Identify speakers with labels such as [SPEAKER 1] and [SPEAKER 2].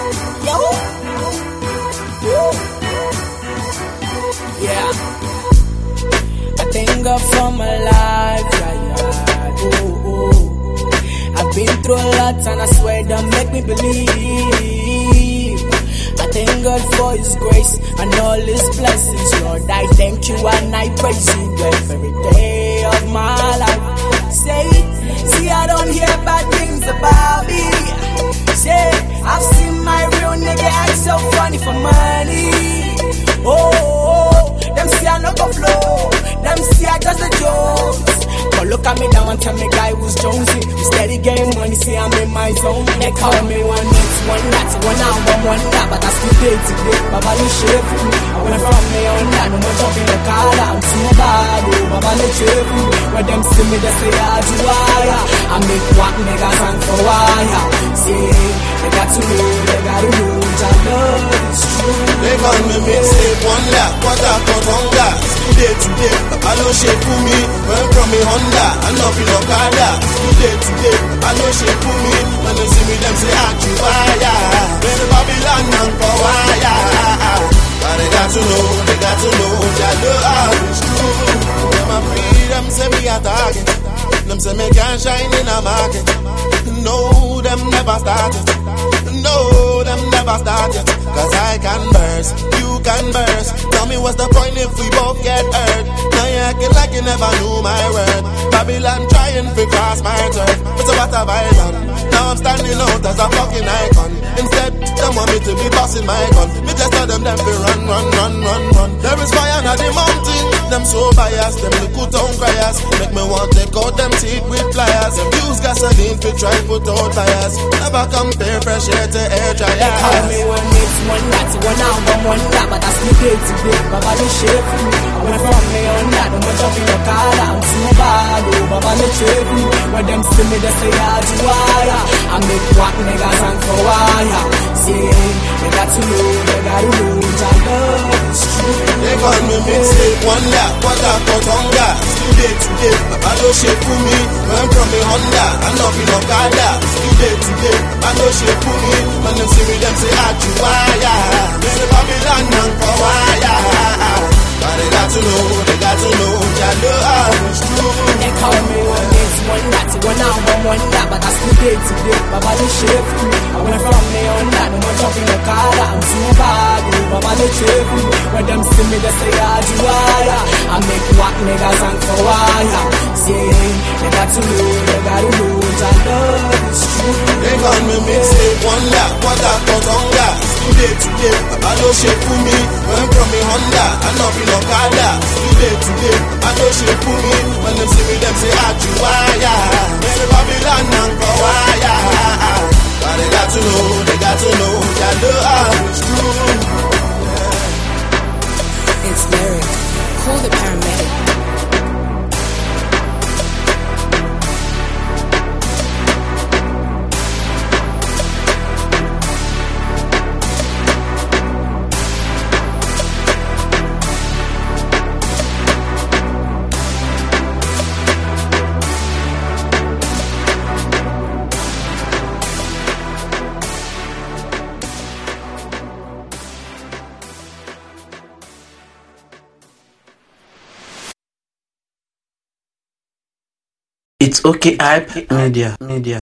[SPEAKER 1] Yo. Yeah. I thank God for my life. Yeah. Ooh, ooh. I've been through a lot and I swear that make me believe. I thank God for His grace and all His blessings, Lord. I thank You and I praise You every day of my life. See, I don't hear bad things about me. Say, I've seen my real nigga act so funny for money. Oh, them say I no go flow. Them say I just a joke. But look at me now and tell me guy who's Jonesy. Steady getting money, see I'm in my zone. They call me one this, one that, one out, one that. But I still day to day, Baba no share for me. I went from me on that, no more jumping the car. I'm too bad, oh, Baba no share for me. When them see me, they say I do wire. I make what niggas hang for wire. See, they got to know, they got to know. I love it's true.
[SPEAKER 2] They call me mixtape, one lap, quarter cut hunger. Day to day, Baba no share for me. Went from me Honda, and up in Okada. Day to day, Baba no share for me. When they see me, them say I do wire. When the Babylon hang for wire. But they got to know, that love is true. Them a free, them say me a target. Them say me can't shine in a market. No, them never started. No, them never started. Cause I can burst, you can burst. Tell me what's the point if we both get hurt? Now you acting like you never knew my word. Babylon trying to cross my turf. But so what have I done? Now I'm standing out as a fucking icon. Instead, they want me to be bossing my gun. Me just tell them to run. There is fire on the mountain. Them so biased, them little town criers. Make me want to take out them teeth with pliers. Them use gasoline to try put out fires. Never compare fresh air to air dryers.
[SPEAKER 1] They call me one this, one that, one out, one that. But I still day to day, Baba no share for me. I went from me on that, no more jumping the car. I'm too bad, oh, Baba no share for me. When them see me, they say I do wire. I make what niggas hang for wire. See, they got to know, they got to know. I love is true.
[SPEAKER 2] They call me mixtape, one lap, quarter cut hunger. Day to day, Baba no share for me. Went from me Honda, and up in Okada. Day to day, Baba no share for me. When them see me, them say I do wire. When the Babylon hang for wire. But they got to know, that love is true.
[SPEAKER 1] They call me one this, one that, one out, one that. But I still day to day, Baba no share for me. I went from me on that, no more jumping the car. I'm too bad, oh, Baba no share for me. When them see me, they say I do wire. I make what niggas hang for wire. See, they got to know, that love is true.
[SPEAKER 2] They call me mixtape, one lap, quarter cut hunger. Day to day, Baba no share for me. Went from me Honda, and up in Okada. Day to day, Baba no share for me. When them see me, them say I do wire. When the Babylon hang for wire. But they got to know, that love is true.
[SPEAKER 3] It's lyric. Call the paramedic.
[SPEAKER 4] It's okay, hype media.